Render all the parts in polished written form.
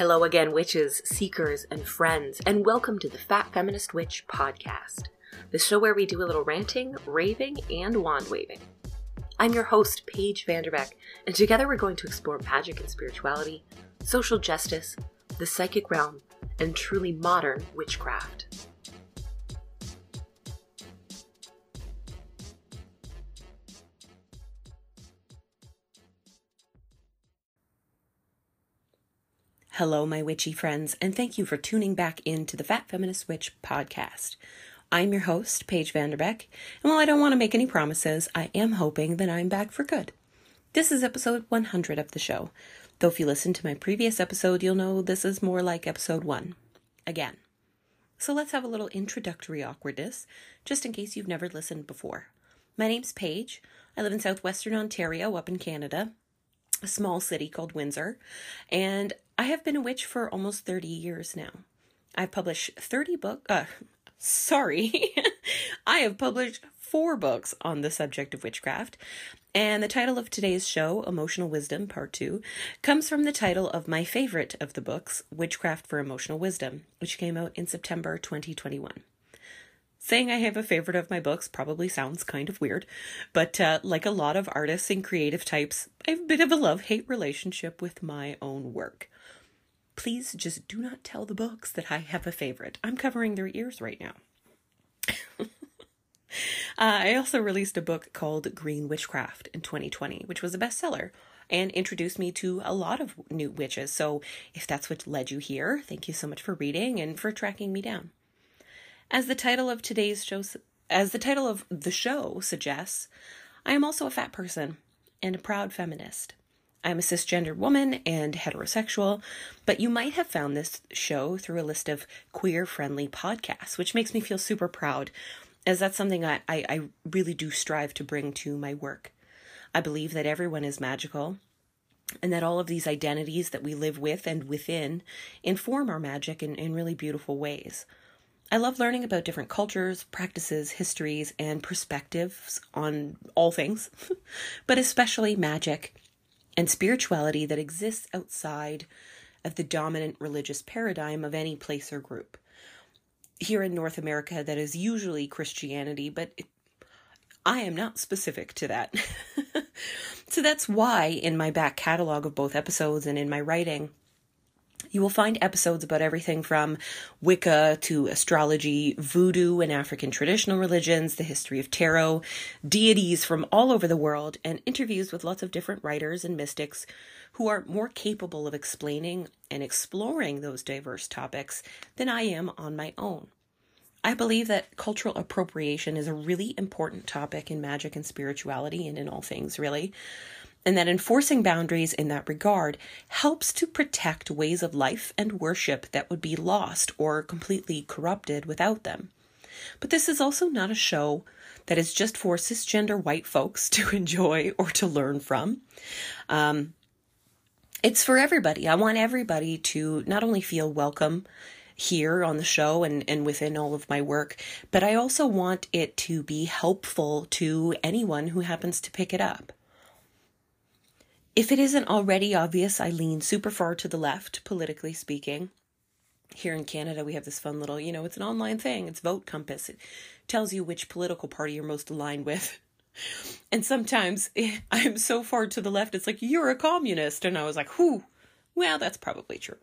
Hello again, witches, seekers, and friends, and welcome to the Fat Feminist Witch podcast, the show where we do a little ranting, raving, and wand waving. I'm your host, Paige Vanderbeck, and together we're going to explore magic and spirituality, social justice, the psychic realm, and truly modern witchcraft. Hello, my witchy friends, and thank you for tuning back into the Fat Feminist Witch podcast. I'm your host, Paige Vanderbeck, and while I don't want to make any promises, I am hoping that I'm back for good. This is episode 100 of the show, though if you listen to my previous episode, you'll know this is more like episode 1, again. So let's have a little introductory awkwardness, just in case you've never listened before. My name's Paige. I live in southwestern Ontario, up in Canada, a small city called Windsor, and I have been a witch for almost 30 years now. I've published I have published 4 books on the subject of witchcraft, and the title of today's show, Emotional Wisdom Part 2, comes from the title of my favorite of the books, Witchcraft for Emotional Wisdom, which came out in September 2021. Saying I have a favorite of my books probably sounds kind of weird, but like a lot of artists and creative types, I have a bit of a love-hate relationship with my own work. Please just do not tell the books that I have a favorite. I'm covering their ears right now. I also released a book called Green Witchcraft in 2020, which was a bestseller and introduced me to a lot of new witches. So if that's what led you here, thank you so much for reading and for tracking me down. As the title of the show suggests, I am also a fat person and a proud feminist. I'm a cisgender woman and heterosexual, but you might have found this show through a list of queer-friendly podcasts, which makes me feel super proud, as that's something I really do strive to bring to my work. I believe that everyone is magical, and that all of these identities that we live with and within inform our magic in really beautiful ways. I love learning about different cultures, practices, histories, and perspectives on all things, but especially magic and spirituality that exists outside of the dominant religious paradigm of any place or group. Here in North America, that is usually Christianity, but I am not specific to that. So that's why in my back catalog of both episodes and in my writing, you will find episodes about everything from Wicca to astrology, voodoo and African traditional religions, the history of tarot, deities from all over the world, and interviews with lots of different writers and mystics who are more capable of explaining and exploring those diverse topics than I am on my own. I believe that cultural appropriation is a really important topic in magic and spirituality and in all things, really. And that enforcing boundaries in that regard helps to protect ways of life and worship that would be lost or completely corrupted without them. But this is also not a show that is just for cisgender white folks to enjoy or to learn from. It's for everybody. I want everybody to not only feel welcome here on the show and within all of my work, but I also want it to be helpful to anyone who happens to pick it up. If it isn't already obvious, I lean super far to the left, politically speaking. Here in Canada, we have this fun little, it's an online thing. It's Vote Compass. It tells you which political party you're most aligned with. And sometimes I'm so far to the left, it's like, you're a communist. And I was like, well, that's probably true.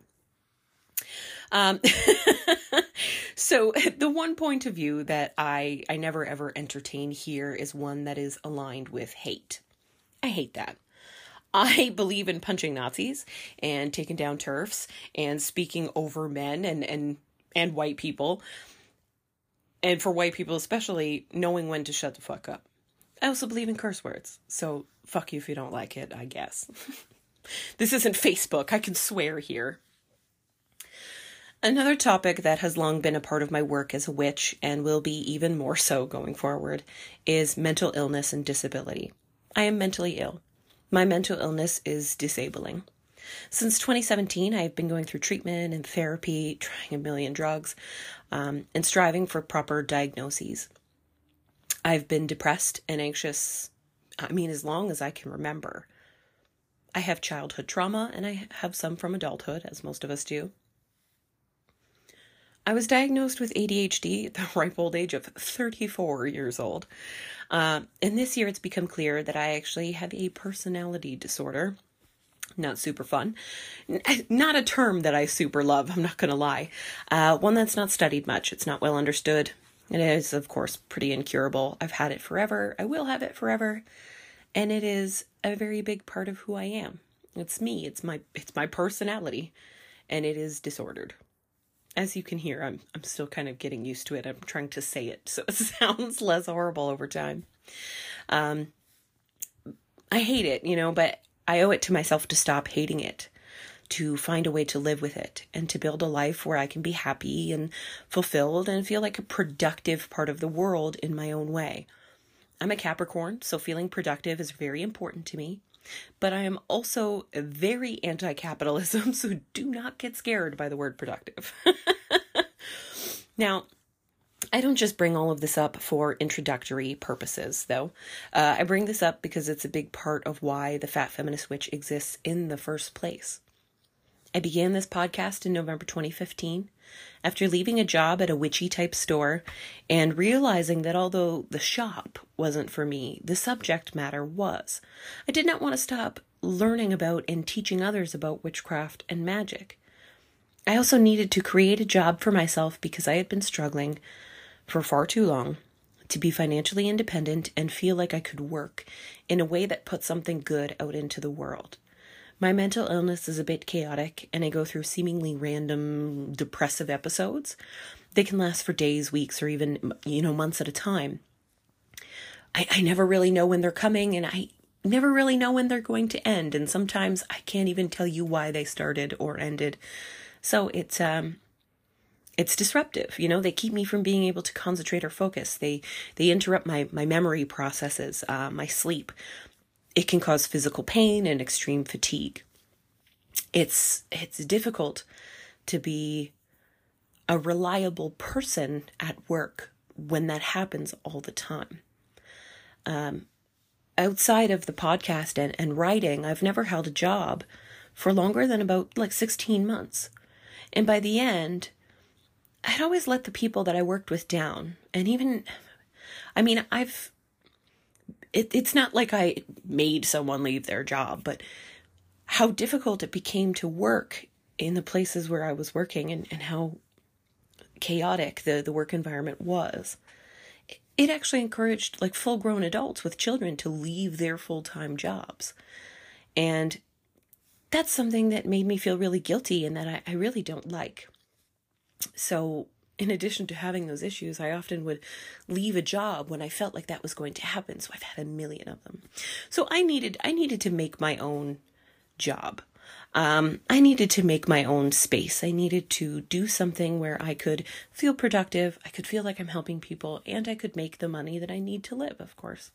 So the one point of view that I never ever entertain here is one that is aligned with hate. I hate that. I believe in punching Nazis and taking down TERFs and speaking over men and white people. And for white people especially, knowing when to shut the fuck up. I also believe in curse words. So fuck you if you don't like it, I guess. This isn't Facebook. I can swear here. Another topic that has long been a part of my work as a witch, and will be even more so going forward, is mental illness and disability. I am mentally ill. My mental illness is disabling. Since 2017, I've been going through treatment and therapy, trying a million drugs, and striving for proper diagnoses. I've been depressed and anxious, as long as I can remember. I have childhood trauma, and I have some from adulthood, as most of us do. I was diagnosed with ADHD at the ripe old age of 34 years old. And this year it's become clear that I actually have a personality disorder. Not super fun. Not a term that I super love, I'm not going to lie. One that's not studied much. It's not well understood. It is, of course, pretty incurable. I've had it forever. I will have it forever. And it is a very big part of who I am. It's me. It's my personality. And it is disordered. As you can hear, I'm still kind of getting used to it. I'm trying to say it so it sounds less horrible over time. I hate it, but I owe it to myself to stop hating it, to find a way to live with it, and to build a life where I can be happy and fulfilled and feel like a productive part of the world in my own way. I'm a Capricorn, so feeling productive is very important to me. But I am also very anti-capitalism, so do not get scared by the word productive. Now, I don't just bring all of this up for introductory purposes, though. I bring this up because it's a big part of why the Fat Feminist Witch exists in the first place. I began this podcast in November 2015 after leaving a job at a witchy-type store and realizing that although the shop wasn't for me, the subject matter was. I did not want to stop learning about and teaching others about witchcraft and magic. I also needed to create a job for myself because I had been struggling for far too long to be financially independent and feel like I could work in a way that put something good out into the world. My mental illness is a bit chaotic, and I go through seemingly random depressive episodes. They can last for days, weeks, or even, months at a time. I never really know when they're coming, and I never really know when they're going to end. And sometimes I can't even tell you why they started or ended. So it's disruptive. They keep me from being able to concentrate or focus. They interrupt my memory processes, my sleep. It can cause physical pain and extreme fatigue. It's difficult to be a reliable person at work when that happens all the time. Outside of the podcast and writing, I've never held a job for longer than about 16 months. And by the end, I'd always let the people that I worked with down. And even, it's not like I made someone leave their job, but how difficult it became to work in the places where I was working and how chaotic the work environment was. It actually encouraged full-grown adults with children to leave their full-time jobs. And that's something that made me feel really guilty and that I really don't like. So in addition to having those issues, I often would leave a job when I felt like that was going to happen. So I've had a million of them. So I needed to make my own job. I needed to make my own space. I needed to do something where I could feel productive. I could feel like I'm helping people, and I could make the money that I need to live, of course.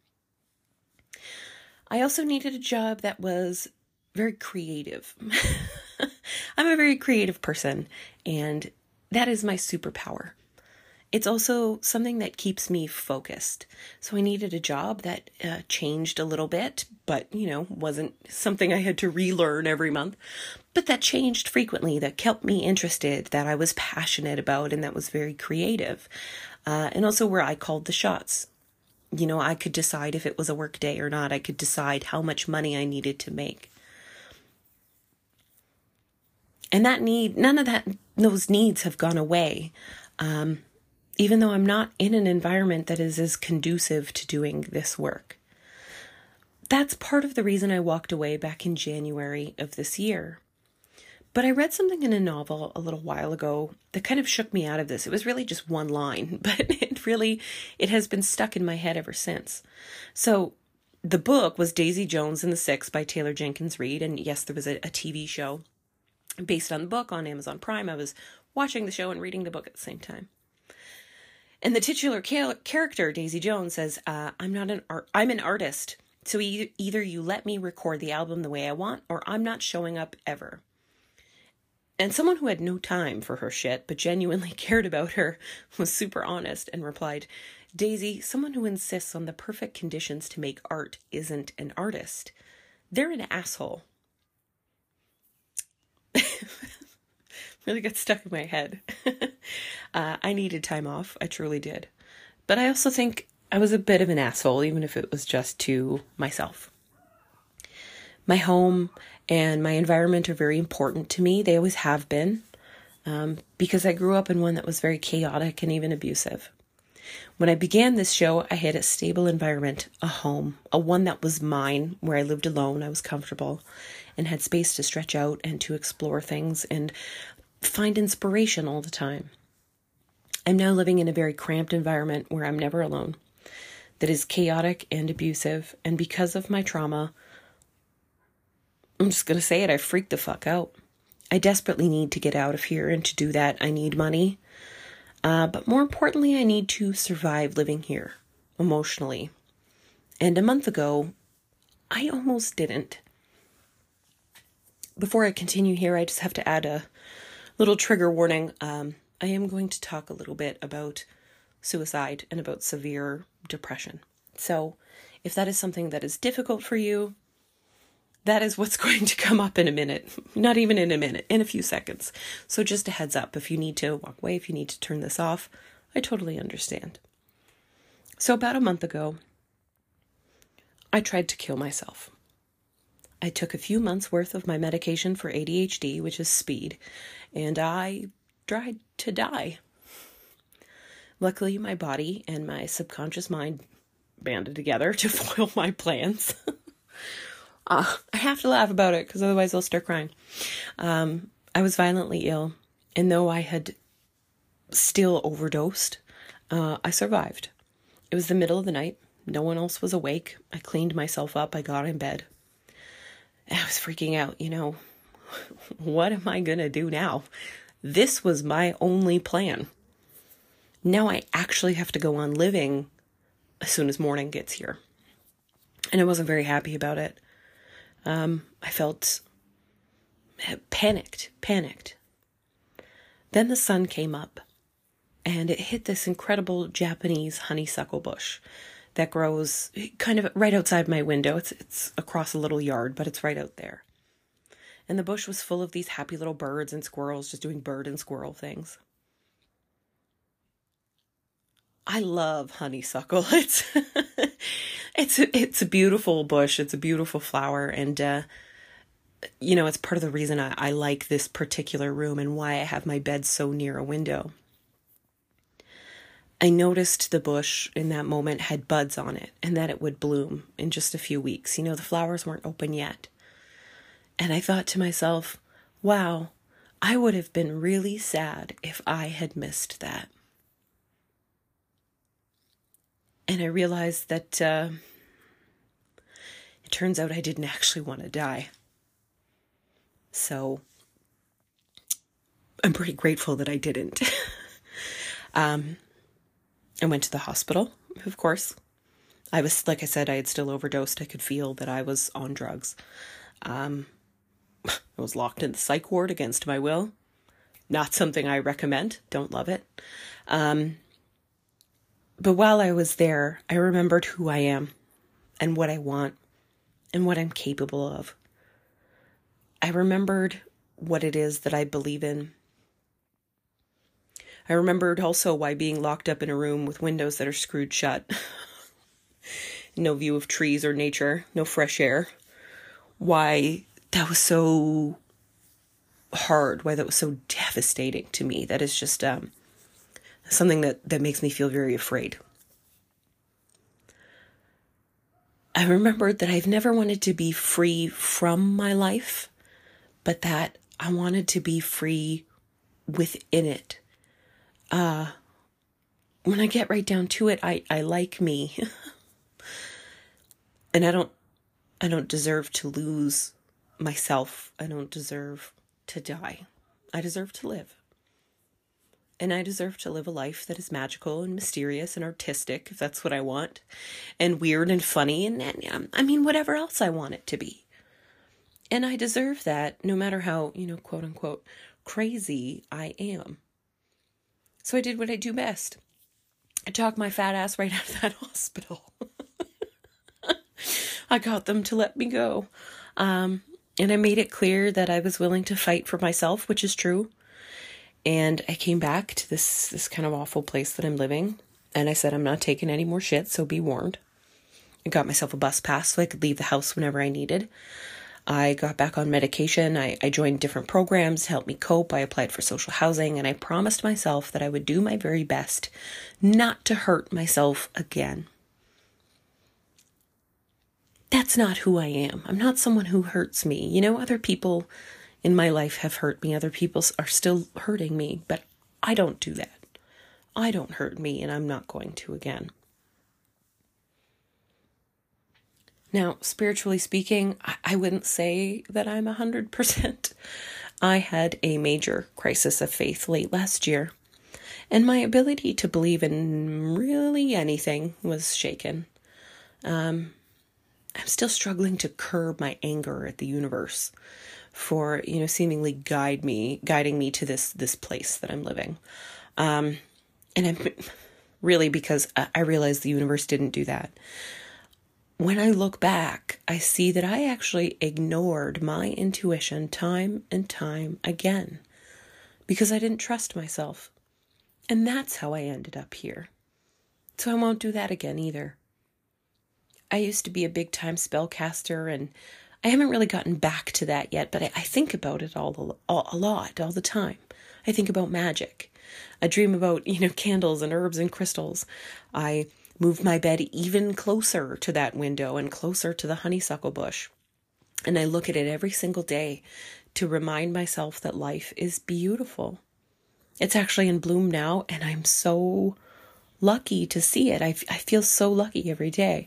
I also needed a job that was very creative. I'm a very creative person, and that is my superpower. It's also something that keeps me focused. So I needed a job that changed a little bit, but, wasn't something I had to relearn every month, but that changed frequently, that kept me interested, that I was passionate about, and that was very creative. And also where I called the shots. I could decide if it was a work day or not. I could decide how much money I needed to make. And those needs have gone away. Even though I'm not in an environment that is as conducive to doing this work. That's part of the reason I walked away back in January of this year. But I read something in a novel a little while ago that kind of shook me out of this. It was really just one line, but it has been stuck in my head ever since. So the book was Daisy Jones and the Six by Taylor Jenkins Reid. And yes, there was a TV show based on the book on Amazon Prime. I was watching the show and reading the book at the same time. And the titular character, Daisy Jones, says, I'm an artist. So either you let me record the album the way I want, or I'm not showing up ever. And someone who had no time for her shit, but genuinely cared about her, was super honest and replied, Daisy, someone who insists on the perfect conditions to make art isn't an artist. they're an asshole. Really got stuck in my head. I needed time off. I truly did. But I also think I was a bit of an asshole, even if it was just to myself. My home and my environment are very important to me. They always have been, because I grew up in one that was very chaotic and even abusive. When I began this show, I had a stable environment, a home, a one that was mine, where I lived alone, I was comfortable, and had space to stretch out and to explore things and find inspiration all the time. I'm now living in a very cramped environment where I'm never alone, that is chaotic and abusive, and because of my trauma, I'm just going to say it, I freaked the fuck out. I desperately need to get out of here, and to do that, I need money. But more importantly, I need to survive living here, emotionally. And a month ago, I almost didn't. Before I continue here, I just have to add a little trigger warning. I am going to talk a little bit about suicide and about severe depression. So if that is something that is difficult for you, that is what's going to come up in a minute. Not even in a minute, in a few seconds. So just a heads up, if you need to walk away, if you need to turn this off, I totally understand. So about a month ago, I tried to kill myself. I took a few months worth of my medication for ADHD, which is speed, and I tried to die. Luckily, my body and my subconscious mind banded together to foil my plans. I have to laugh about it because otherwise I'll start crying. I was violently ill, and though I had still overdosed, I survived. It was the middle of the night. No one else was awake. I cleaned myself up. I got in bed. I was freaking out, what am I going to do now? This was my only plan. Now I actually have to go on living as soon as morning gets here. And I wasn't very happy about it. I felt panicked. Then the sun came up and it hit this incredible Japanese honeysuckle bush that grows kind of right outside my window. It's across a little yard, but it's right out there. And the bush was full of these happy little birds and squirrels just doing bird and squirrel things. I love honeysuckle. It's a beautiful bush. It's a beautiful flower. And, it's part of the reason I like this particular room and why I have my bed so near a window. I noticed the bush in that moment had buds on it and that it would bloom in just a few weeks. The flowers weren't open yet. And I thought to myself, wow, I would have been really sad if I had missed that. And I realized that it turns out I didn't actually want to die. So I'm pretty grateful that I didn't. I went to the hospital, of course. I was, like I said, I had still overdosed. I could feel that I was on drugs. I was locked in the psych ward against my will. Not something I recommend. Don't love it. But while I was there, I remembered who I am and what I want and what I'm capable of. I remembered what it is that I believe in. I remembered also why being locked up in a room with windows that are screwed shut, no view of trees or nature, no fresh air, why that was so hard, why that was so devastating to me. That is just something that makes me feel very afraid. I remembered that I've never wanted to be free from my life, but that I wanted to be free within it. When I get right down to it, I like me. And I don't deserve to lose myself. I don't deserve to die. I deserve to live. And I deserve to live a life that is magical and mysterious and artistic, if that's what I want, and weird and funny, and whatever else I want it to be. And I deserve that no matter how, quote unquote, crazy I am. So I did what I do best. I talked my fat ass right out of that hospital. I got them to let me go. And I made it clear that I was willing to fight for myself, which is true. And I came back to this kind of awful place that I'm living. And I said, I'm not taking any more shit, so be warned. I got myself a bus pass so I could leave the house whenever I needed. I got back on medication. I joined different programs to help me cope. I applied for social housing, and I promised myself that I would do my very best not to hurt myself again. That's not who I am. I'm not someone who hurts me. You know, other people in my life have hurt me. Other people are still hurting me, but I don't do that. I don't hurt me, and I'm not going to again. Now, spiritually speaking, I wouldn't say that I'm 100%. I had a major crisis of faith late last year, and my ability to believe in really anything was shaken. I'm still struggling to curb my anger at the universe for, seemingly guiding me to this place that I'm living. And I'm really, because I realize the universe didn't do that. When I look back, I see that I actually ignored my intuition time and time again because I didn't trust myself. And that's how I ended up here. So I won't do that again either. I used to be a big time spellcaster, and I haven't really gotten back to that yet, but I think about it a lot, all the time. I think about magic. I dream about, candles and herbs and crystals. I move my bed even closer to that window and closer to the honeysuckle bush. And I look at it every single day to remind myself that life is beautiful. It's actually in bloom now, and I'm so lucky to see it. I feel so lucky every day.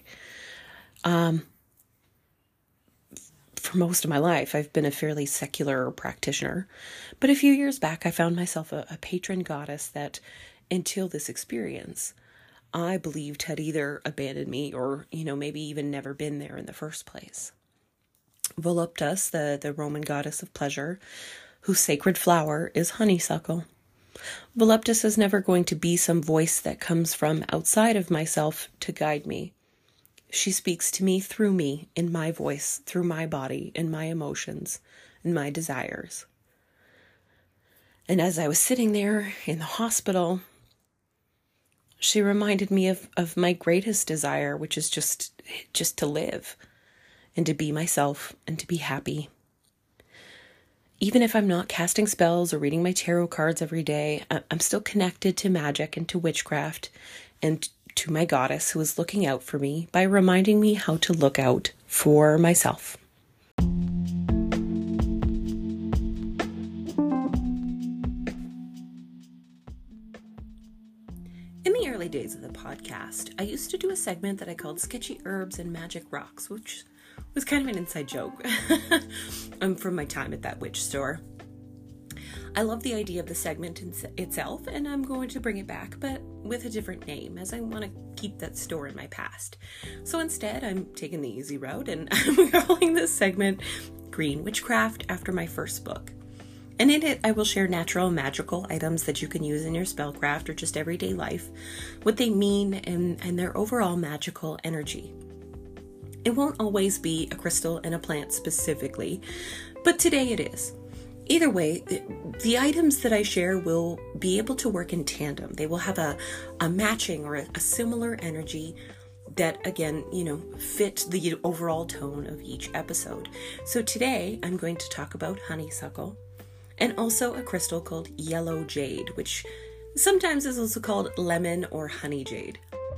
For most of my life, I've been a fairly secular practitioner. But a few years back, I found myself a patron goddess that, until this experience, I believed had either abandoned me or, maybe even never been there in the first place. Voluptas, the Roman goddess of pleasure, whose sacred flower is honeysuckle. Voluptas is never going to be some voice that comes from outside of myself to guide me. She speaks to me, in my voice, through my body, in my emotions, and my desires. And as I was sitting there in the hospital, she reminded me of my greatest desire, which is just to live and to be myself and to be happy. Even if I'm not casting spells or reading my tarot cards every day, I'm still connected to magic and to witchcraft and to my goddess who is looking out for me by reminding me how to look out for myself. In the early days of the podcast, I used to do a segment that I called Sketchy Herbs and Magic Rocks, which was kind of an inside joke from my time at that witch store. I love the idea of the segment itself, and I'm going to bring it back, but with a different name, as I want to keep that store in my past. So instead, I'm taking the easy route, and I'm calling this segment Green Witchcraft after my first book. And in it, I will share natural magical items that you can use in your spellcraft or just everyday life, what they mean, and their overall magical energy. It won't always be a crystal and a plant specifically, but today it is. Either way, the items that I share will be able to work in tandem. They will have a matching or a similar energy that, again, fit the overall tone of each episode. So today I'm going to talk about honeysuckle and also a crystal called yellow jade, which sometimes is also called lemon or honey jade.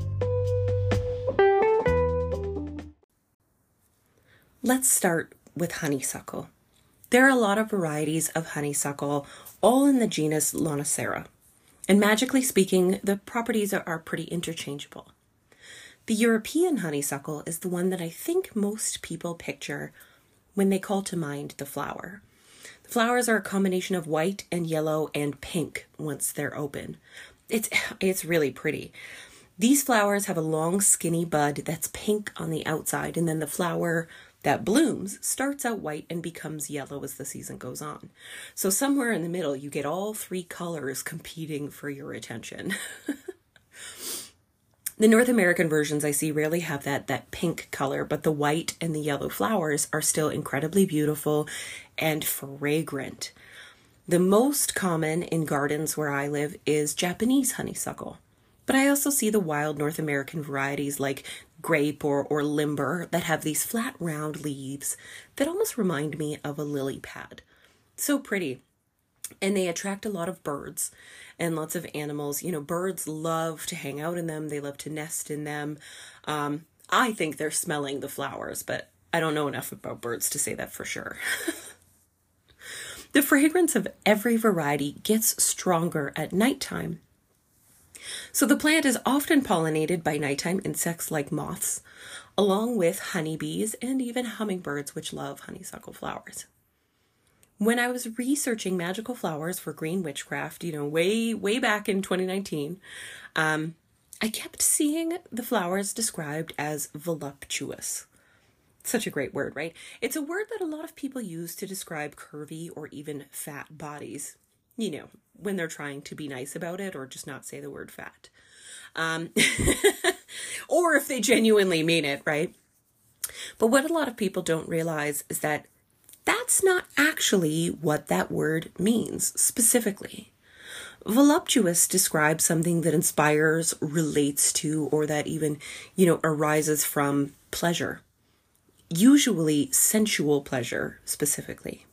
Let's start with honeysuckle. There are a lot of varieties of honeysuckle, all in the genus Lonicera. And magically speaking, the properties are pretty interchangeable. The European honeysuckle is the one that I think most people picture when they call to mind the flower. The flowers are a combination of white and yellow and pink once they're open. It's really pretty. These flowers have a long skinny bud that's pink on the outside, and then the flower that blooms starts out white and becomes yellow as the season goes on. So somewhere in the middle, you get all three colors competing for your attention. The North American versions I see rarely have that pink color, but the white and the yellow flowers are still incredibly beautiful and fragrant. The most common in gardens where I live is Japanese honeysuckle. But I also see the wild North American varieties like grape or limber that have these flat round leaves that almost remind me of a lily pad. So pretty. And they attract a lot of birds and lots of animals. You know, birds love to hang out in them. They love to nest in them. I think they're smelling the flowers, but I don't know enough about birds to say that for sure. The fragrance of every variety gets stronger at nighttime. So the plant is often pollinated by nighttime insects like moths, along with honeybees and even hummingbirds, which love honeysuckle flowers. When I was researching magical flowers for Green Witchcraft, way back in 2019, I kept seeing the flowers described as voluptuous. Such a great word, right? It's a word that a lot of people use to describe curvy or even fat bodies, when they're trying to be nice about it or just not say the word fat. Or if they genuinely mean it, right? But what a lot of people don't realize is that that's not actually what that word means specifically. Voluptuous describes something that inspires, relates to, or that even, arises from pleasure. Usually sensual pleasure specifically.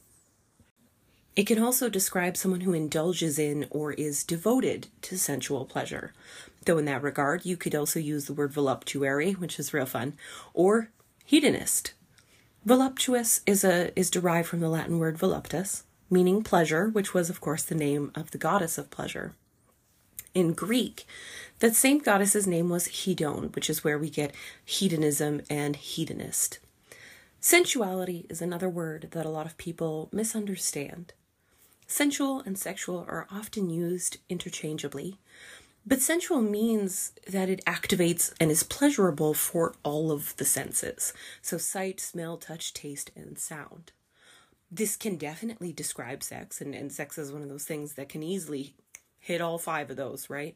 It can also describe someone who indulges in or is devoted to sensual pleasure. Though in that regard, you could also use the word voluptuary, which is real fun, or hedonist. Voluptuous is derived from the Latin word voluptas, meaning pleasure, which was, of course, the name of the goddess of pleasure. In Greek, that same goddess's name was Hedon, which is where we get hedonism and hedonist. Sensuality is another word that a lot of people misunderstand. Sensual and sexual are often used interchangeably, but sensual means that it activates and is pleasurable for all of the senses. So sight, smell, touch, taste, and sound. This can definitely describe sex, and sex is one of those things that can easily hit all 5 of those, right?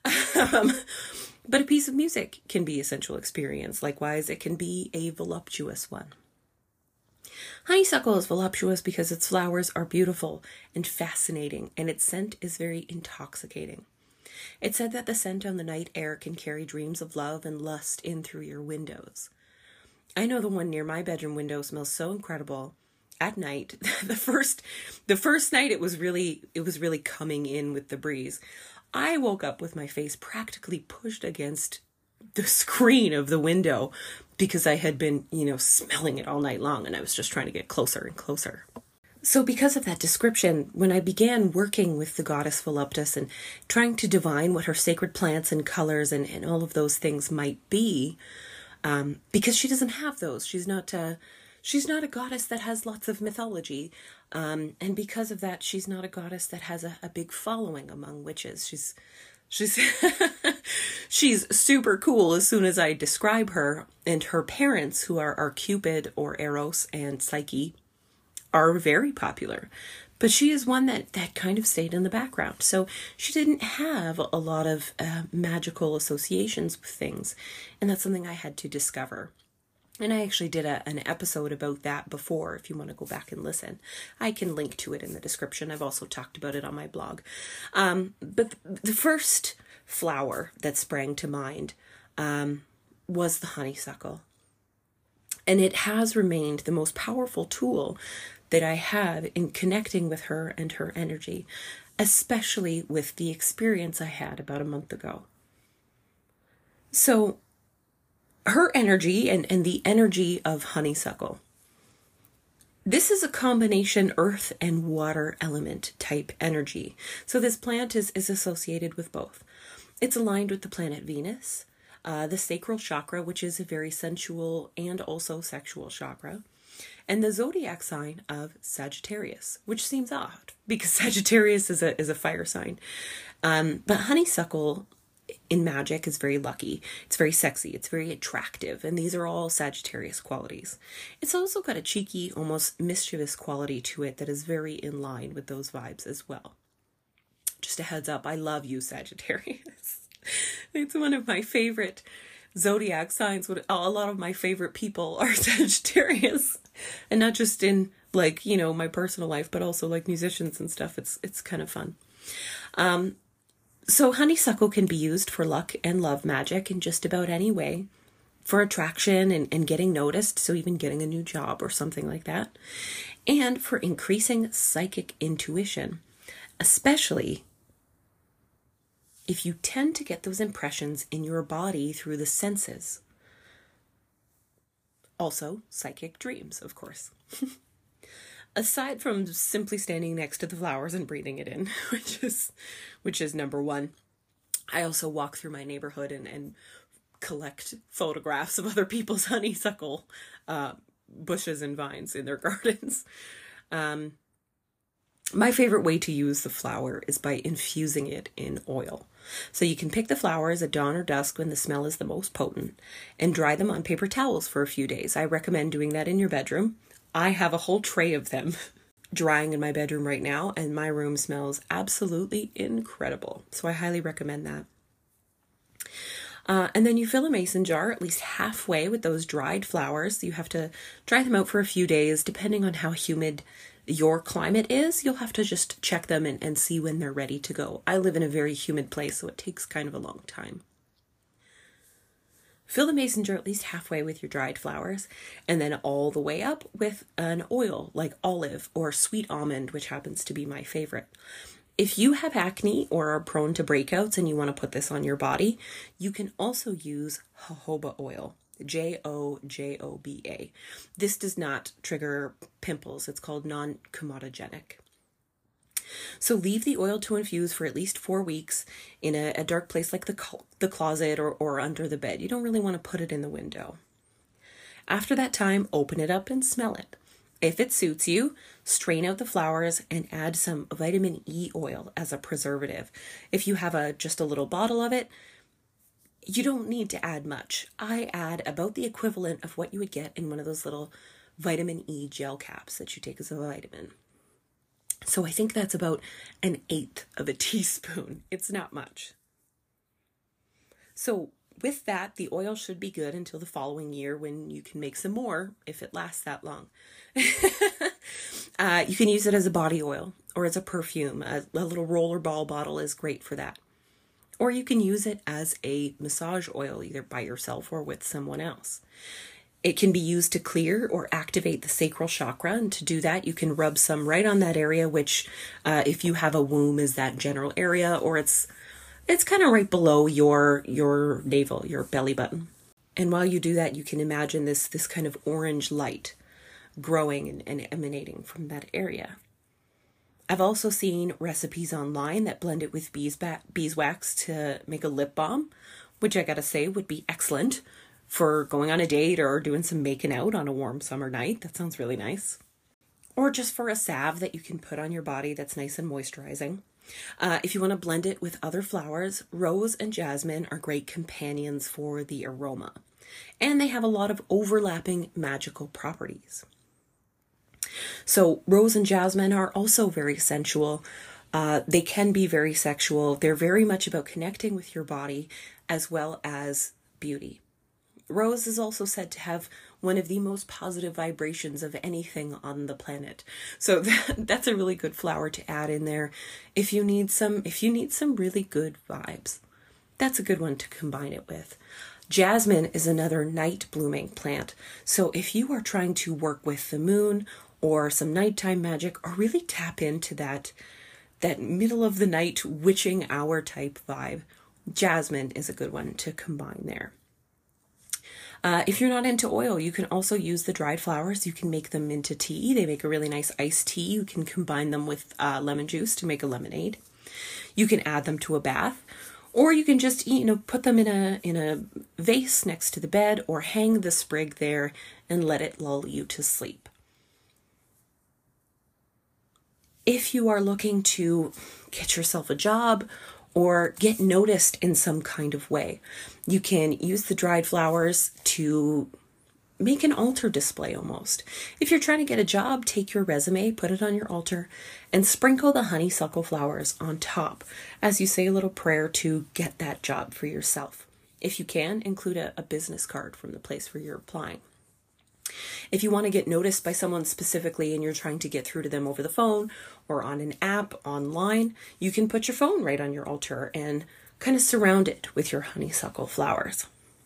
But a piece of music can be a sensual experience. Likewise, it can be a voluptuous one. Honeysuckle is voluptuous because its flowers are beautiful and fascinating, and its scent is very intoxicating. It's said that the scent on the night air can carry dreams of love and lust in through your windows. I know the one near my bedroom window smells so incredible. At night, the first night it was really coming in with the breeze. I woke up with my face practically pushed against the screen of the window because I had been, smelling it all night long, and I was just trying to get closer and closer. So because of that description, when I began working with the goddess Voluptas and trying to divine what her sacred plants and colors and all of those things might be, because she doesn't have those, she's not a goddess that has lots of mythology, and because of that, she's not a goddess that has a big following among witches. She's she's super cool as soon as I describe her, and her parents, who are Cupid or Eros and Psyche, are very popular. But she is one that kind of stayed in the background. So she didn't have a lot of magical associations with things. And that's something I had to discover. And I actually did an episode about that before, if you want to go back and listen. I can link to it in the description. I've also talked about it on my blog. But the first flower that sprang to mind was the honeysuckle. And it has remained the most powerful tool that I have in connecting with her and her energy, especially with the experience I had about a month ago. So her energy and the energy of honeysuckle. This is a combination earth and water element type energy. So this plant is associated with both. It's aligned with the planet Venus, the sacral chakra, which is a very sensual and also sexual chakra, and the zodiac sign of Sagittarius, which seems odd because Sagittarius is a fire sign. But honeysuckle in magic is very lucky. It's very sexy. It's very attractive. And these are all Sagittarius qualities. It's also got a cheeky, almost mischievous quality to it that is very in line with those vibes as well. Just a heads up, I love you, Sagittarius. It's one of my favorite zodiac signs. A lot of my favorite people are Sagittarius, and not just in like, you know, my personal life, but also like musicians and stuff. It's kind of fun. So honeysuckle can be used for luck and love magic in just about any way, for attraction and getting noticed, so even getting a new job or something like that, and for increasing psychic intuition, especially if you tend to get those impressions in your body through the senses. Also, psychic dreams, of course. Aside from simply standing next to the flowers and breathing it in, which is number one, I also walk through my neighborhood and collect photographs of other people's honeysuckle bushes and vines in their gardens. My favorite way to use the flower is by infusing it in oil. So you can pick the flowers at dawn or dusk when the smell is the most potent and dry them on paper towels for a few days. I recommend doing that in your bedroom. I have a whole tray of them drying in my bedroom right now, and my room smells absolutely incredible. So I highly recommend that. And then you fill a mason jar at least halfway with those dried flowers. You have to dry them out for a few days. Depending on how humid your climate is, you'll have to just check them and see when they're ready to go. I live in a very humid place, so it takes kind of a long time. Fill the mason jar at least halfway with your dried flowers, and then all the way up with an oil like olive or sweet almond, which happens to be my favorite. If you have acne or are prone to breakouts and you want to put this on your body, you can also use jojoba oil, Jojoba. This does not trigger pimples. It's called non-comedogenic. So leave the oil to infuse for at least 4 weeks in a dark place like the closet or under the bed. You don't really want to put it in the window. After that time, open it up and smell it. If it suits you, strain out the flowers and add some vitamin E oil as a preservative. If you have just a little bottle of it, you don't need to add much. I add about the equivalent of what you would get in one of those little vitamin E gel caps that you take as a vitamin. So I think that's about 1/8 of a teaspoon. It's not much. So with that, the oil should be good until the following year when you can make some more if it lasts that long. You can use it as a body oil or as a perfume. A little rollerball bottle is great for that. Or you can use it as a massage oil, either by yourself or with someone else. It can be used to clear or activate the sacral chakra. And to do that, you can rub some right on that area, which if you have a womb is that general area, or it's kind of right below your navel, your belly button. And while you do that, you can imagine this kind of orange light growing and emanating from that area. I've also seen recipes online that blend it with beeswax to make a lip balm, which I gotta say would be excellent for going on a date or doing some making out on a warm summer night. That sounds really nice. Or just for a salve that you can put on your body that's nice and moisturizing. If you want to blend it with other flowers, rose and jasmine are great companions for the aroma. And they have a lot of overlapping magical properties. So rose and jasmine are also very sensual. They can be very sexual. They're very much about connecting with your body as well as beauty. Rose is also said to have one of the most positive vibrations of anything on the planet. So that's a really good flower to add in there if you need some really good vibes. That's a good one to combine it with. Jasmine is another night blooming plant. So if you are trying to work with the moon or some nighttime magic, or really tap into that middle of the night witching hour type vibe, jasmine is a good one to combine there. If you're not into oil, you can also use the dried flowers. You can make them into tea. They make a really nice iced tea. You can combine them with lemon juice to make a lemonade. You can add them to a bath, or you can just put them in a vase next to the bed, or hang the sprig there and let it lull you to sleep. If you are looking to get yourself a job or get noticed in some kind of way, you can use the dried flowers to make an altar display almost. If you're trying to get a job, take your resume, put it on your altar, and sprinkle the honeysuckle flowers on top as you say a little prayer to get that job for yourself. If you can, include a business card from the place where you're applying. If you want to get noticed by someone specifically and you're trying to get through to them over the phone or on an app online, you can put your phone right on your altar and kind of surround it with your honeysuckle flowers.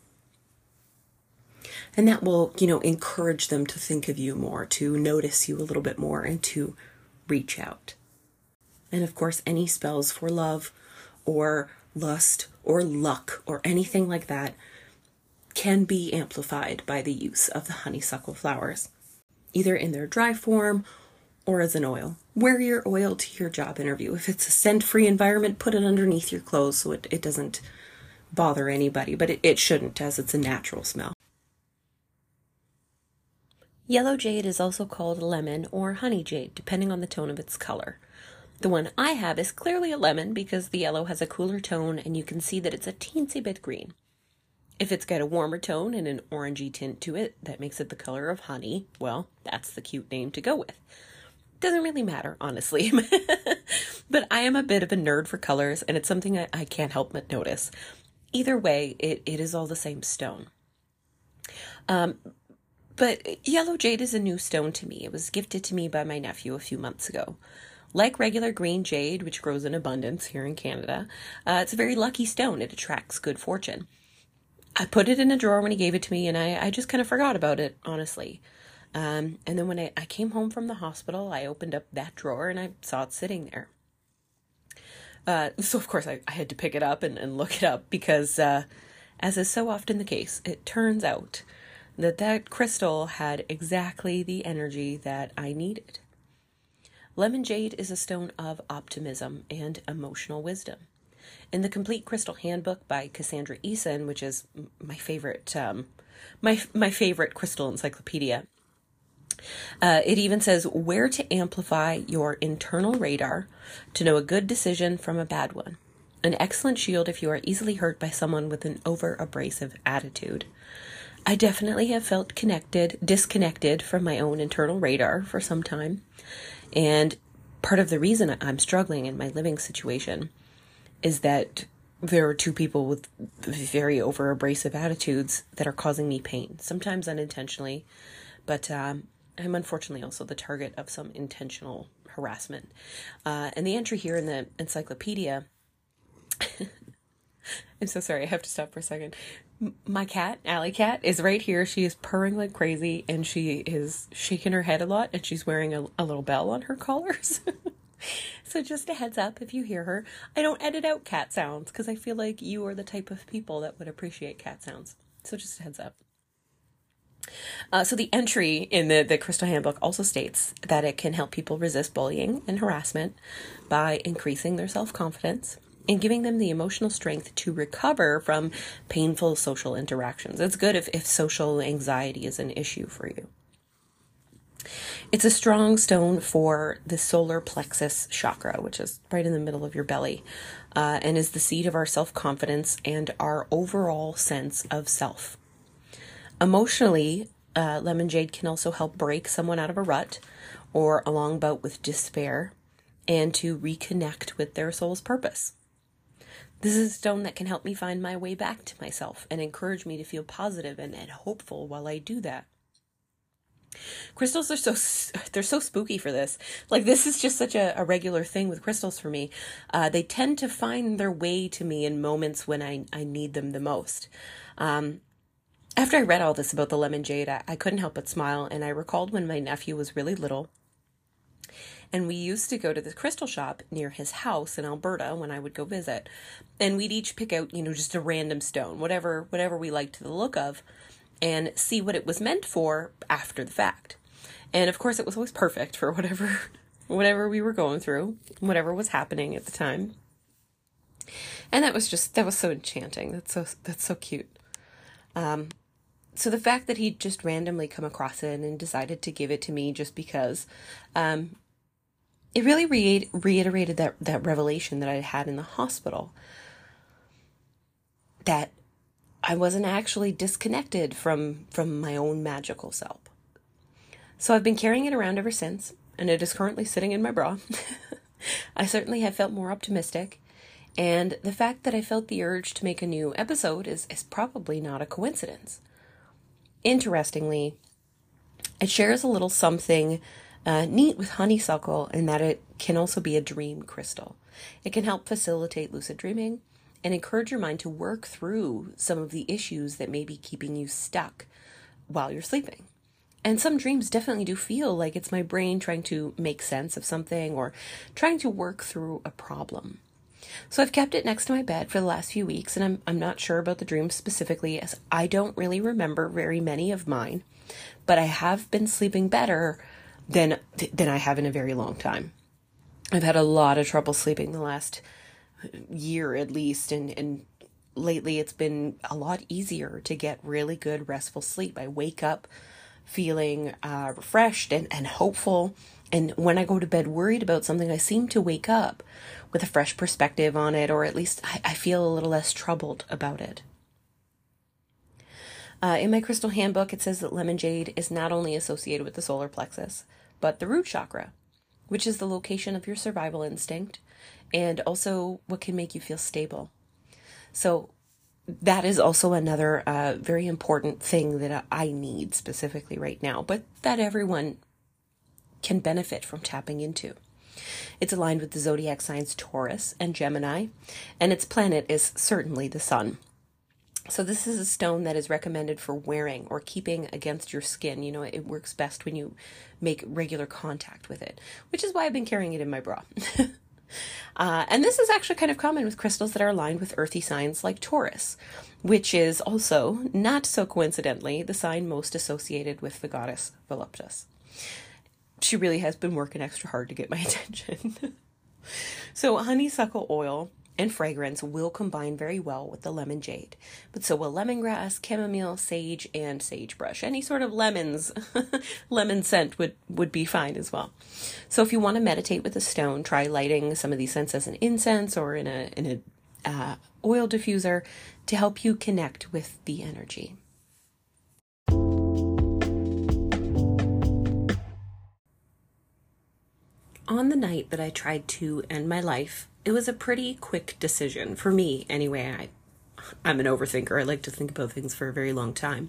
And that will, encourage them to think of you more, to notice you a little bit more, and to reach out. And of course, any spells for love or lust or luck or anything like that can be amplified by the use of the honeysuckle flowers, either in their dry form or as an oil. Wear your oil to your job interview. If it's a scent-free environment, put it underneath your clothes so it doesn't bother anybody, but it shouldn't, as it's a natural smell. Yellow jade is also called lemon or honey jade, depending on the tone of its color. The one I have is clearly a lemon because the yellow has a cooler tone and you can see that it's a teensy bit green. If it's got a warmer tone and an orangey tint to it that makes it the color of honey, well, that's the cute name to go with. Doesn't really matter, honestly. But I am a bit of a nerd for colors and it's something I can't help but notice. Either way, it is all the same stone. But yellow jade is a new stone to me. It was gifted to me by my nephew a few months ago. Like regular green jade, which grows in abundance here in Canada, it's a very lucky stone. It attracts good fortune. I put it in a drawer when he gave it to me, and I just kind of forgot about it, honestly. And then when I came home from the hospital, I opened up that drawer and I saw it sitting there. So, of course, I had to pick it up and look it up because, as is so often the case, it turns out that crystal had exactly the energy that I needed. Lemon jade is a stone of optimism and emotional wisdom. In the Complete Crystal Handbook by Cassandra Eason, which is my favorite, my favorite crystal encyclopedia, it even says where to amplify your internal radar to know a good decision from a bad one. An excellent shield if you are easily hurt by someone with an over-abrasive attitude. I definitely have felt disconnected from my own internal radar for some time. And part of the reason I'm struggling in my living situation is that there are two people with very over-abrasive attitudes that are causing me pain, sometimes unintentionally, but I'm unfortunately also the target of some intentional harassment. And the entry here in the encyclopedia, I'm so sorry, I have to stop for a second. My cat, Alley Cat, is right here. She is purring like crazy and she is shaking her head a lot and she's wearing a little bell on her collars. So just a heads up if you hear her. I don't edit out cat sounds because I feel like you are the type of people that would appreciate cat sounds. So just a heads up. So the entry in the Crystal Handbook also states that it can help people resist bullying and harassment by increasing their self-confidence and giving them the emotional strength to recover from painful social interactions. It's good if social anxiety is an issue for you. It's a strong stone for the solar plexus chakra, which is right in the middle of your belly, and is the seat of our self-confidence and our overall sense of self. Emotionally, lemon jade can also help break someone out of a rut or a long bout with despair and to reconnect with their soul's purpose. This is a stone that can help me find my way back to myself and encourage me to feel positive and hopeful while I do that. Crystals are they're so spooky for this. Like, this is just such a regular thing with crystals for me. They tend to find their way to me in moments when I need them the most. After I read all this about the lemon jade, I couldn't help but smile, and I recalled when my nephew was really little, and we used to go to the crystal shop near his house in Alberta when I would go visit, and we'd each pick out, just a random stone, whatever we liked the look of, and see what it was meant for after the fact. And of course, it was always perfect for whatever we were going through, whatever was happening at the time. And that was so enchanting. That's so cute. So the fact that he'd just randomly come across it and decided to give it to me just because, it really reiterated that revelation that I had in the hospital, that I wasn't actually disconnected from my own magical self. So I've been carrying it around ever since, and it is currently sitting in my bra. I certainly have felt more optimistic, and the fact that I felt the urge to make a new episode is probably not a coincidence. Interestingly, it shares a little something neat with honeysuckle in that it can also be a dream crystal. It can help facilitate lucid dreaming and encourage your mind to work through some of the issues that may be keeping you stuck while you're sleeping. And some dreams definitely do feel like it's my brain trying to make sense of something or trying to work through a problem. So I've kept it next to my bed for the last few weeks, and I'm not sure about the dreams specifically, as I don't really remember very many of mine, but I have been sleeping better than I have in a very long time. I've had a lot of trouble sleeping the last year at least, and lately it's been a lot easier to get really good restful sleep. I wake up feeling refreshed and hopeful, and when I go to bed worried about something, I seem to wake up with a fresh perspective on it, or at least I feel a little less troubled about it. In my crystal handbook, it says that lemon jade is not only associated with the solar plexus, but the root chakra, which is the location of your survival instinct and also what can make you feel stable. So that is also another very important thing that I need specifically right now, but that everyone can benefit from tapping into. It's aligned with the zodiac signs Taurus and Gemini, and its planet is certainly the sun. So this is a stone that is recommended for wearing or keeping against your skin. You know, it works best when you make regular contact with it, which is why I've been carrying it in my bra. And this is actually kind of common with crystals that are aligned with earthy signs like Taurus, which is also, not so coincidentally, the sign most associated with the goddess Voluptus. She really has been working extra hard to get my attention. So honeysuckle oil and fragrance will combine very well with the lemon jade, but so will lemongrass, chamomile, sage, and sagebrush. Any sort of lemon scent would be fine as well. So if you want to meditate with a stone, try lighting some of these scents as an incense or in a oil diffuser to help you connect with the energy. On the night that I tried to end my life, it was a pretty quick decision for me anyway. I'm an overthinker. I like to think about things for a very long time.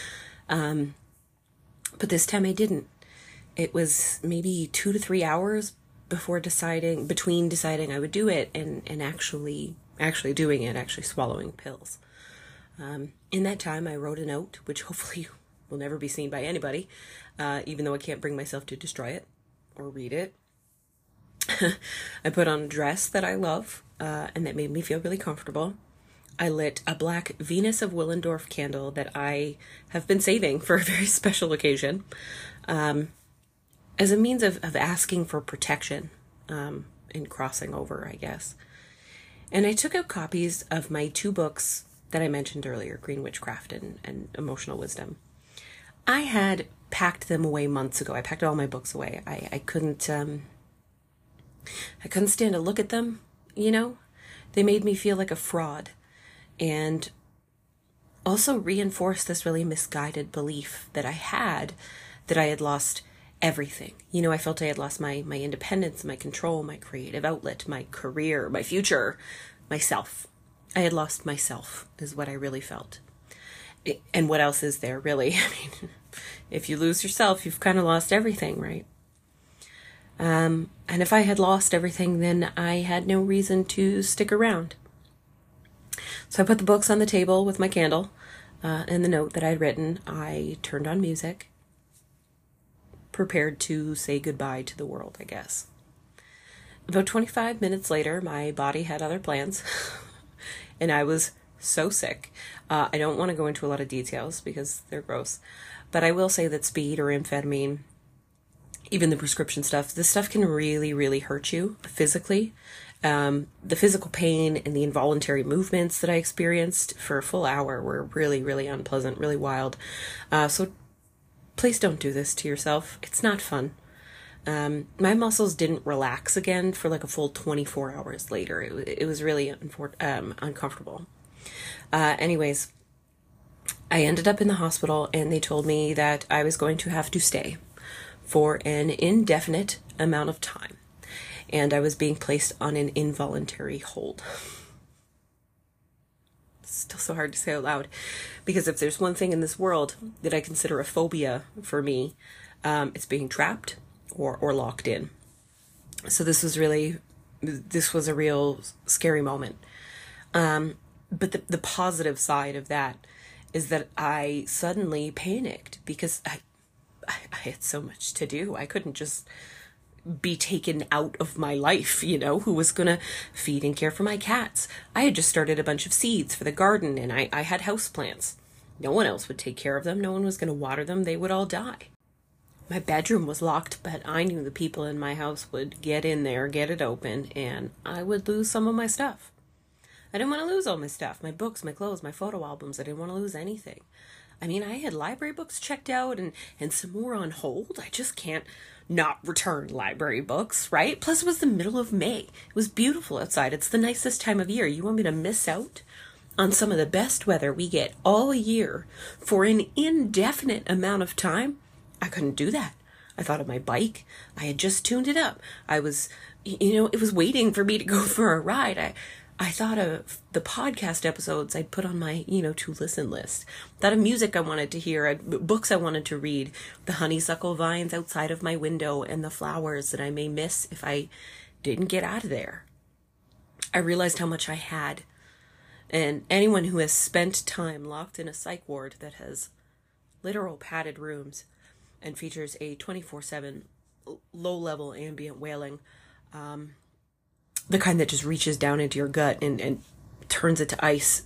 But this time I didn't. It was maybe 2 to 3 hours between deciding I would do it and actually doing it, actually swallowing pills. In that time, I wrote a note, which hopefully will never be seen by anybody, even though I can't bring myself to destroy it or read it. I put on a dress that I love, and that made me feel really comfortable. I lit a black Venus of Willendorf candle that I have been saving for a very special occasion, as a means of asking for protection, in crossing over, I guess. And I took out copies of my 2 books that I mentioned earlier, Green Witchcraft and Emotional Wisdom. I had packed them away months ago. I packed all my books away. I couldn't stand to look at them, you know? They made me feel like a fraud and also reinforced this really misguided belief that I had lost everything. You know, I felt I had lost my independence, my control, my creative outlet, my career, my future, myself. I had lost myself is what I really felt. And what else is there, really? I mean, if you lose yourself, you've kind of lost everything, right? And if I had lost everything, then I had no reason to stick around. So I put the books on the table with my candle and the note that I'd written. I turned on music, prepared to say goodbye to the world, I guess. About 25 minutes later, my body had other plans, and I was so sick. I don't want to go into a lot of details because they're gross, but I will say that speed or amphetamine, even the prescription stuff, this stuff can really, really hurt you physically. The physical pain and the involuntary movements that I experienced for a full hour were really, really unpleasant, really wild. So please don't do this to yourself. It's not fun. My muscles didn't relax again for like a full 24 hours later. It was really uncomfortable. Anyways, I ended up in the hospital, and they told me that I was going to have to stay for an indefinite amount of time, and I was being placed on an involuntary hold. Still so hard to say out loud, because if there's one thing in this world that I consider a phobia for me, it's being trapped or locked in. So this was a real scary moment. But the positive side of that is that I suddenly panicked because I had so much to do. I couldn't just be taken out of my life, who was going to feed and care for my cats. I had just started a bunch of seeds for the garden, and I had houseplants. No one else would take care of them. No one was going to water them. They would all die. My bedroom was locked, but I knew the people in my house would get in there, get it open, and I would lose some of my stuff. I didn't want to lose all my stuff, my books, my clothes, my photo albums. I didn't want to lose anything. I mean, I had library books checked out and some more on hold. I just can't not return library books, right? Plus, it was the middle of May. It was beautiful outside. It's the nicest time of year. You want me to miss out on some of the best weather we get all year for an indefinite amount of time? I couldn't do that. I thought of my bike. I had just tuned it up. I was, it was waiting for me to go for a ride. I thought of the podcast episodes I'd put on my, to listen list. Thought of music I wanted to hear, books I wanted to read, the honeysuckle vines outside of my window, and the flowers that I may miss if I didn't get out of there. I realized how much I had. And anyone who has spent time locked in a psych ward that has literal padded rooms and features a 24/7 low-level ambient wailing, the kind that just reaches down into your gut and turns it to ice.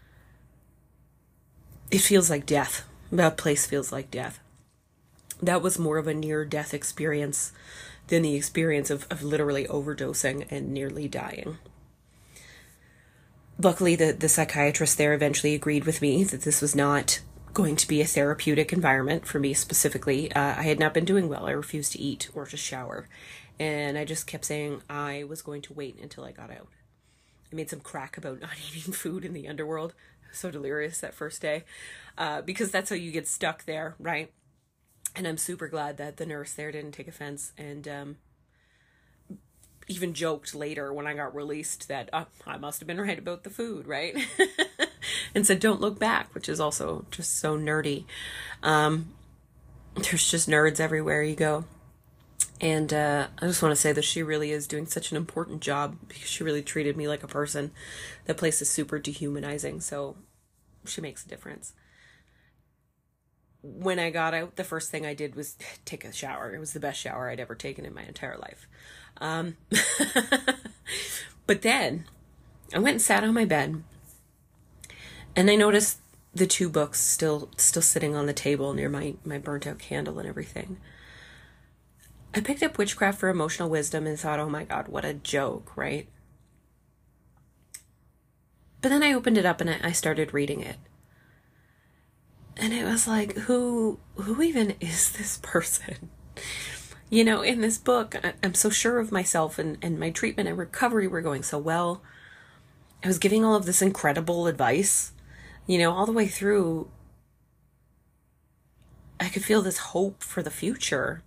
It feels like death. That place feels like death. That was more of a near-death experience than the experience of literally overdosing and nearly dying. Luckily, the psychiatrist there eventually agreed with me that this was not going to be a therapeutic environment for me specifically. I had not been doing well. I refused to eat or to shower. And I just kept saying I was going to wait until I got out. I made some crack about not eating food in the underworld. I was so delirious that first day. Because that's how you get stuck there, right? And I'm super glad that the nurse there didn't take offense and even joked later when I got released that I must have been right about the food, right? And said, don't look back, which is also just so nerdy. There's just nerds everywhere you go. And I just want to say that she really is doing such an important job because she really treated me like a person. That place is super dehumanizing, so she makes a difference. When I got out, the first thing I did was take a shower. It was the best shower I'd ever taken in my entire life. But then I went and sat on my bed, and I noticed the two books still sitting on the table near my burnt out candle and everything. I picked up Witchcraft for Emotional Wisdom and thought, oh my God, what a joke, right? But then I opened it up and I started reading it. And it was like, who even is this person? In this book, I'm so sure of myself and my treatment and recovery were going so well. I was giving all of this incredible advice, all the way through. I could feel this hope for the future.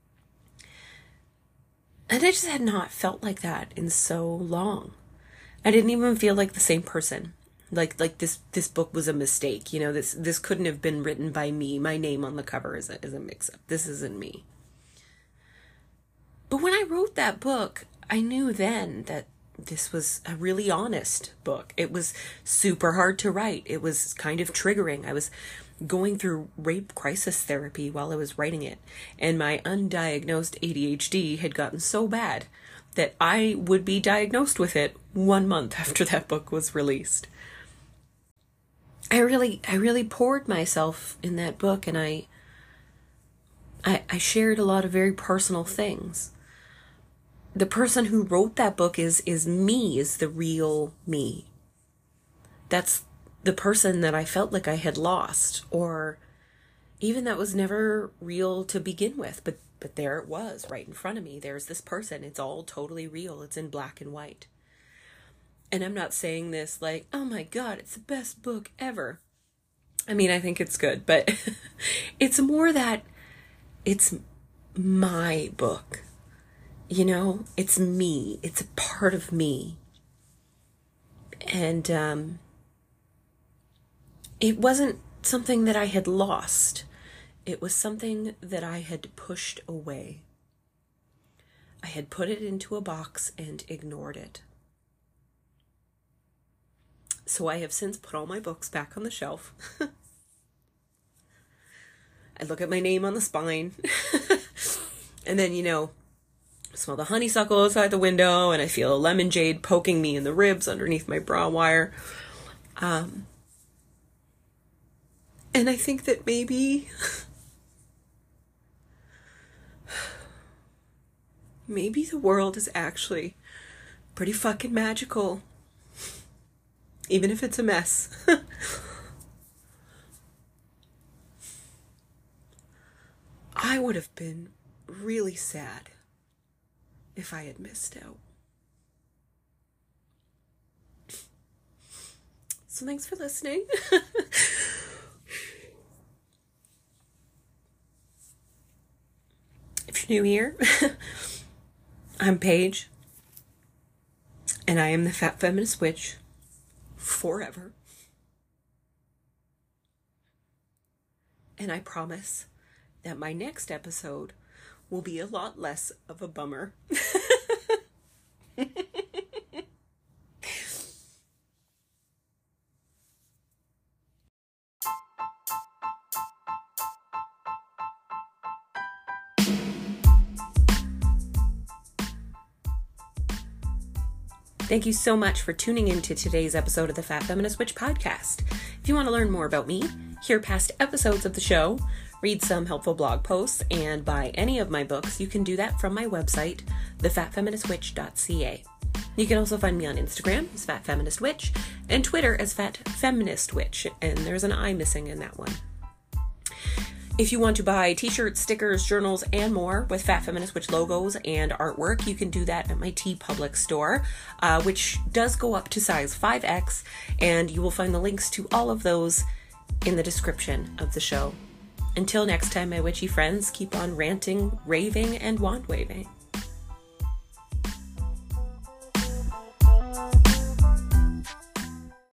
And I just had not felt like that in so long. I didn't even feel like the same person. Like this book was a mistake. This couldn't have been written by me. My name on the cover is a mix-up. This isn't me. But when I wrote that book, I knew then that this was a really honest book. It was super hard to write. It was kind of triggering. I was going through rape crisis therapy while I was writing it, and my undiagnosed ADHD had gotten so bad that I would be diagnosed with it 1 month after that book was released. I really poured myself in that book, and I shared a lot of very personal things. The person who wrote that book is me, is the real me. That's the person that I felt like I had lost, or even that was never real to begin with, but there it was right in front of me. There's this person. It's all totally real. It's in black and white. And I'm not saying this like, oh my God, it's the best book ever. I mean, I think it's good, but it's more that it's my book. You know, it's me. It's a part of me. And it wasn't something that I had lost. It was something that I had pushed away. I had put it into a box and ignored it. So I have since put all my books back on the shelf. I look at my name on the spine. And then, you know, I smell the honeysuckle outside the window, and I feel a lemon jade poking me in the ribs underneath my bra wire. And I think that maybe the world is actually pretty fucking magical. Even if it's a mess. I would have been really sad if I had missed out. So thanks for listening. If you're new here, I'm Paige, and I am the Fat Feminist Witch forever. And I promise that my next episode will be a lot less of a bummer. Thank you so much for tuning in to today's episode of the Fat Feminist Witch podcast. If you want to learn more about me, hear past episodes of the show, read some helpful blog posts, and buy any of my books, you can do that from my website, thefatfeministwitch.ca. You can also find me on Instagram as Fat Feminist Witch and Twitter as Fat Feminist Witch, and there's an I missing in that one. If you want to buy t-shirts, stickers, journals, and more with Fat Feminist Witch logos and artwork, you can do that at my TeePublic store, which does go up to size 5X, and you will find the links to all of those in the description of the show. Until next time, my witchy friends, keep on ranting, raving, and wand waving.